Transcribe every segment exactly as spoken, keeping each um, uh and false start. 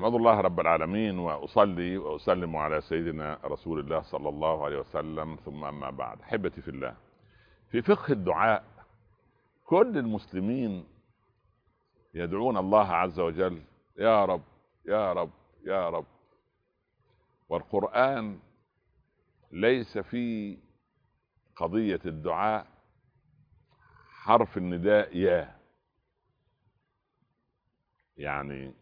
احمد الله رب العالمين واصلي واسلم على سيدنا رسول الله صلى الله عليه وسلم، ثم اما بعد. احبتي في الله، في فقه الدعاء كل المسلمين يدعون الله عز وجل يا رب يا رب يا رب، والقرآن ليس في قضية الدعاء حرف النداء يا، يعني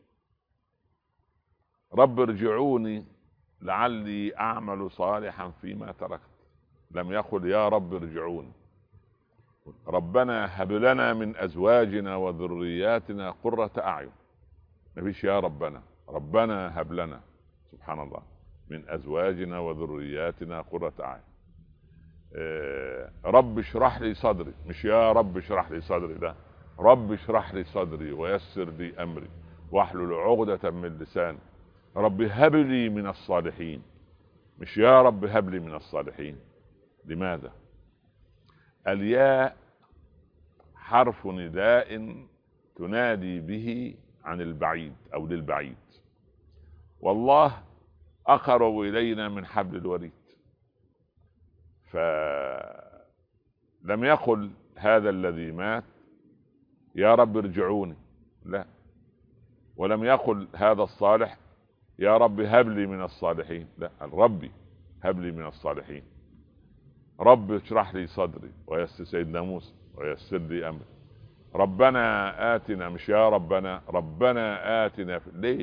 رب ارجعوني لعلي اعمل صالحا فيما تركت، لم يقل يا رب ارجعوني. ربنا هب لنا من ازواجنا وذرياتنا قرة اعين، مفيش يا ربنا، ربنا هب لنا سبحان الله من ازواجنا وذرياتنا قرة اعين. آه رب اشرح لي صدري، مش يا رب اشرح لي صدري، ده رب اشرح لي صدري ويسر لي امري واحلل عقدة من لساني. رب هب لي من الصالحين، مش يا رب هب لي من الصالحين. لماذا؟ الياء حرف نداء تنادي به عن البعيد او للبعيد، والله اقرب الينا من حبل الوريد. فلم يقل هذا الذي مات يا رب ارجعوني، لا، ولم يقل هذا الصالح يا رب هب لي من الصالحين، لا، ربي هب لي من الصالحين. رب اشرح لي صدري ويسر، سيدنا موسى ويسر لي امري. ربنا آتنا، مش يا ربنا، ربنا آتنا. ليه؟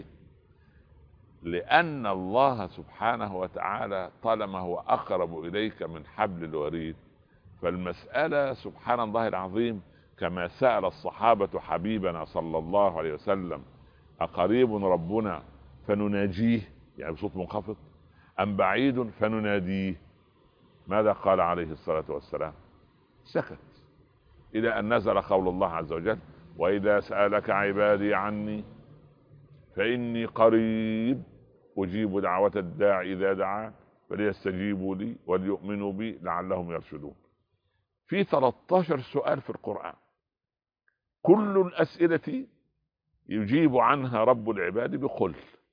لأن الله سبحانه وتعالى طالما هو أقرب إليك من حبل الوريد، فالمسألة سبحان الله العظيم كما سأل الصحابة حبيبنا صلى الله عليه وسلم أقريب ربنا فنناجيه، يعني بصوت منخفض، أم بعيد فنناديه؟ ماذا قال عليه الصلاة والسلام؟ سكت، إلى أن نزل قول الله عز وجل وإذا سألك عبادي عني فإني قريب أجيب دعوة الداع إذا دعان فليستجيبوا لي وليؤمنوا بي لعلهم يرشدون. في ثلاثة عشر سؤال في القرآن، كل الأسئلة يجيب عنها رب العباد بقل.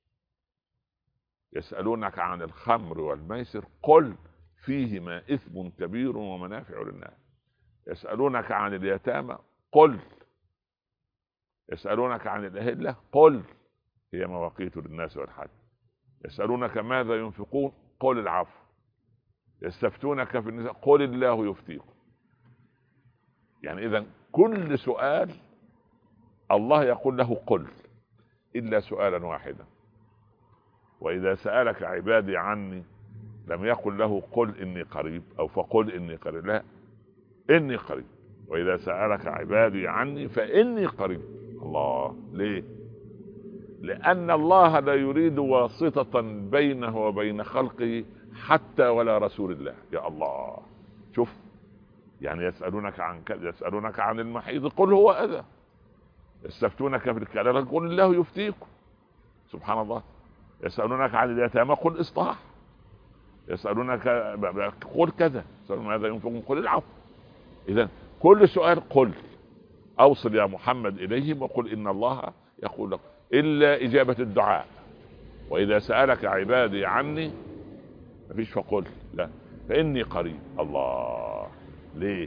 يسألونك عن الخمر والميسر قل فيهما إثم كبير ومنافع للناس. يسألونك عن اليتامى قل. يسألونك عن الأهلة قل هي مواقيت للناس والحج. يسألونك ماذا ينفقون قل العفو. يستفتونك في النساء قل الله يفتيكم. يعني إذن كل سؤال الله يقول له قل، إلا سؤالا واحدا، وإذا سألك عبادي عني لم يقل له قل إني قريب أو فقل إني قريب، لا، إني قريب. وإذا سألك عبادي عني فإني قريب. الله، ليه؟ لأن الله لا يريد واسطة بينه وبين خلقه حتى ولا رسول الله. يا الله، شوف، يعني يسألونك عن كذا، يسألونك عن المحيض قل هو أذى. يستفتونك في الكلالة قل الله يفتيكم. سبحان الله. يسألونك عن اليتامى قل إصلاح. يسألونك قل كذا، يسألون ماذا ينفقون قل العفو. إذن كل سؤال قل. أوصل يا محمد إليهم وقل إن الله يقول لك، إلا إجابة الدعاء. وإذا سألك عبادي عني مفيش فقل، لا، فإني قريب. الله، ليه؟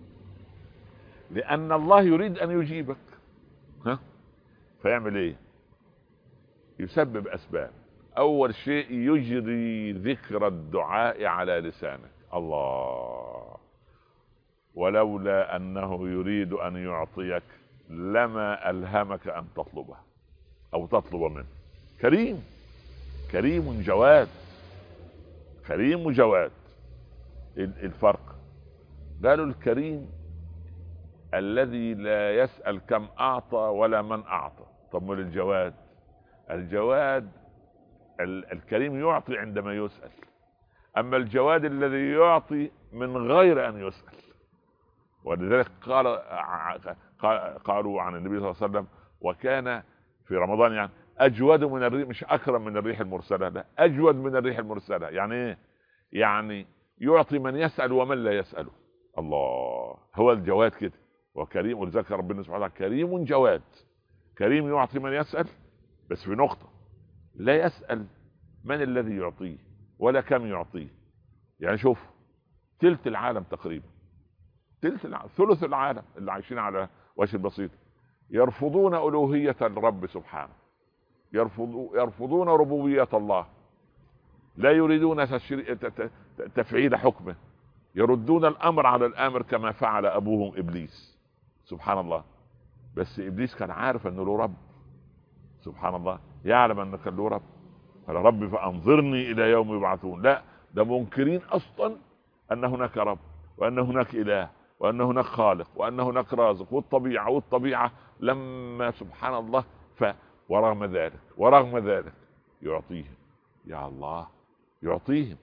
لأن الله يريد أن يجيبك، ها؟ فيعمل إيه؟ يسبب أسباب. أول شيء يجري ذكر الدعاء على لسانك. الله، ولولا أنه يريد أن يعطيك لما ألهمك أن تطلبه أو تطلب منه. كريم، كريم جواد، كريم جواد. الفرق قالوا الكريم الذي لا يسأل كم أعطى ولا من أعطى. طب الجواد، الجواد الكريم يعطي عندما يسأل، أما الجواد الذي يعطي من غير أن يسأل. ولذلك قال قالوا عن النبي صلى الله عليه وسلم وكان في رمضان يعني أجود من الريح، مش أكرم من الريح المرسلة، لا، أجود من الريح المرسلة. يعني إيه؟ يعني يعطي من يسأل ومن لا يسأله. الله، هو الجواد كده وكريم. ولذلك ربنا سبحانه وتعالى كريم جواد. كريم يعطي من يسأل، بس في نقطة، لا يسأل من الذي يعطيه ولا كم يعطيه. يعني شوف، تلت العالم تقريبا، تلت العالم، ثلث العالم اللي عايشين على وجه البسيط يرفضون ألوهية الرب سبحانه، يرفضون يرفضون ربوبية الله، لا يريدون تفعيل حكمه، يردون الأمر على الآمر كما فعل أبوهم إبليس. سبحان الله. بس إبليس كان عارف أنه له رب، سبحان الله، يعلم أنه كان له رب. قال رب فأنظرني إلى يوم يبعثون. لا، ده منكرين أصلا أن هناك رب، وأن هناك إله، وأن هناك خالق، وأن هناك رازق، والطبيعة والطبيعة لما سبحان الله. ف ورغم ذلك ورغم ذلك يعطيهم. يا الله، يعطيهم،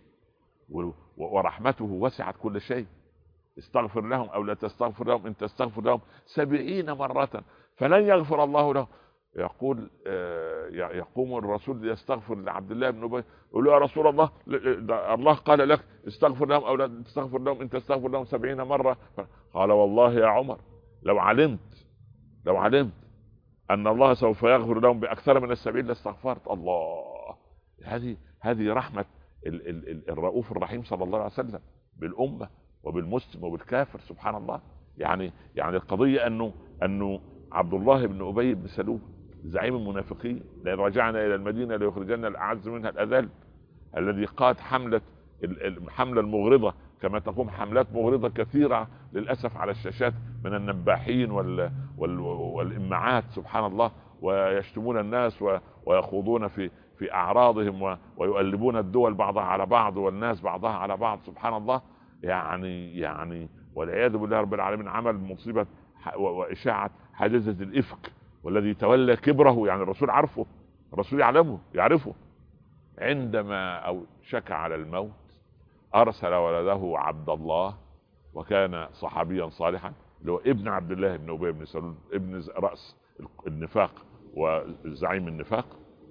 ورحمته وسعت كل شيء. استغفر لهم أو لا تستغفر لهم إن تستغفر لهم سبعين مرة فلن يغفر الله لهم. يقول يقوم الرسول يستغفر لعبد الله بن أبي، يقول له يا رسول الله، الله قال لك استغفر لهم أو لا تستغفر لهم إن تستغفر لهم سبعين مرة. قال والله يا عمر لو علمت لو علمت أن الله سوف يغفر لهم بأكثر من السبعين لاستغفرت. الله، هذه هذه رحمة ال ال ال الرؤوف الرحيم صلى الله عليه وسلم بالأمة وبالمسلم وبالكافر. سبحان الله. يعني يعني القضية أنه أنه عبد الله بن أبي بن سلول زعيم المنافقين، لأن رجعنا إلى المدينة ليخرجنا الأعز منها الأذل، الذي قاد حملة الحملة المغرضة، كما تقوم حملات مغرضة كثيرة للأسف على الشاشات من النباحين وال وال والإمعات. سبحان الله. ويشتمون الناس ويخوضون في في أعراضهم ويؤلبون الدول بعضها على بعض والناس بعضها على بعض. سبحان الله. يعني يعني والعياذ بالله رب العالمين عمل مصيبة وإشاعة حادثة الإفك، والذي تولى كبره، يعني الرسول عرفه، الرسول يعلمه يعرفه، عندما أو شك على الموت أرسل ولده عبد الله، وكان صحابيا صالحا، اللي هو ابن عبد الله بن أبي بن سلول، ابن رأس النفاق وزعيم النفاق،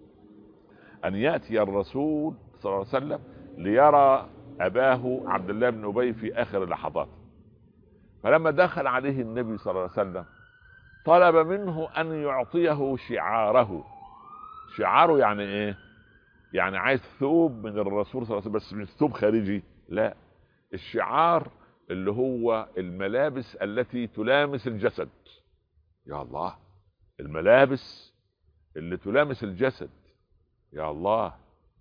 أن يأتي الرسول صلى الله عليه وسلم ليرى أباه عبد الله بن أبي في آخر اللحظات. فلما دخل عليه النبي صلى الله عليه وسلم طلب منه أن يعطيه شعاره. شعاره يعني إيه؟ يعني عايز ثوب من الرسول صلى الله عليه وسلم، بس مش ثوب خارجي، لا، الشعار اللي هو الملابس التي تلامس الجسد. يا الله، الملابس اللي تلامس الجسد، يا الله،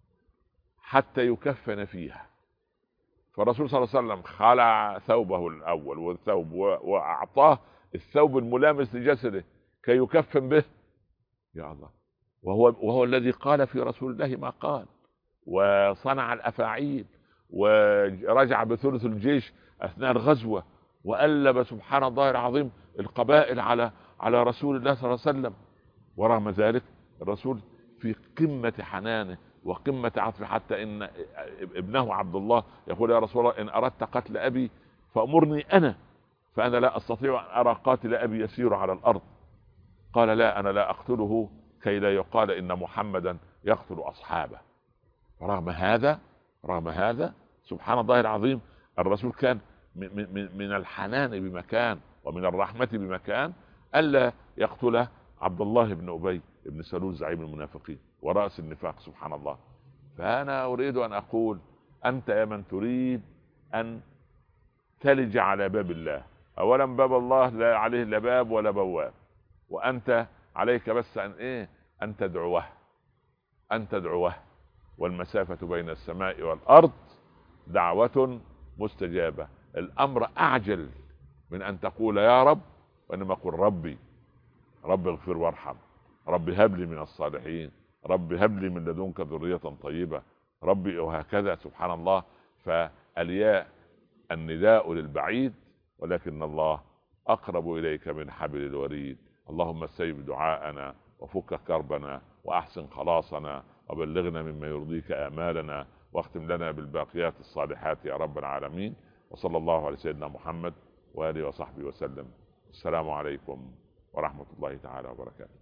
حتى يكفن فيها. فالرسول صلى الله عليه وسلم خلع ثوبه الأول والثوب وأعطاه الثوب الملامس لجسده كي يكفن به. يا الله. وهو, وهو الذي قال في رسول الله ما قال، وصنع الأفاعيل، ورجع بثلث الجيش أثناء الغزوة، وألب سبحان الله العظيم القبائل على على رسول الله صلى الله عليه وسلم. ورغم ذلك الرسول في قمة حنانه وقمة عطفه، حتى إن ابنه عبد الله يقول يا رسول الله إن أردت قتل أبي فأمرني أنا، فأنا لا أستطيع أن أرى قاتل أبي يسير على الأرض. قال لا، أنا لا أقتله كي لا يقال إن محمدا يقتل أصحابه. رغم هذا رغم هذا سبحان الله العظيم الرسول كان من, من الحنان بمكان ومن الرحمة بمكان ألا يقتل عبد الله بن أبي بن سلول زعيم المنافقين ورأس النفاق. سبحان الله. فأنا أريد أن أقول أنت يا من تريد أن تلج على باب الله، أولا باب الله لا عليه لا باب ولا بواب، وأنت عليك بس أن إيه أن تدعوه أن تدعوه والمسافة بين السماء والأرض دعوة مستجابة. الأمر أعجل من أن تقول يا رب، وإنما قل ربي رب اغفر وارحم، رب هب لي من الصالحين، رب هب لي من لدنك ذرية طيبة، ربي، وهكذا. سبحان الله. فالياء النداء للبعيد، ولكن الله أقرب إليك من حبل الوريد. اللهم استجب دعاءنا وفك كربنا وأحسن خلاصنا وبلغنا مما يرضيك آمالنا، واختم لنا بالباقيات الصالحات يا رب العالمين. وصلى الله على سيدنا محمد وآله وصحبه وسلم. السلام عليكم ورحمة الله تعالى وبركاته.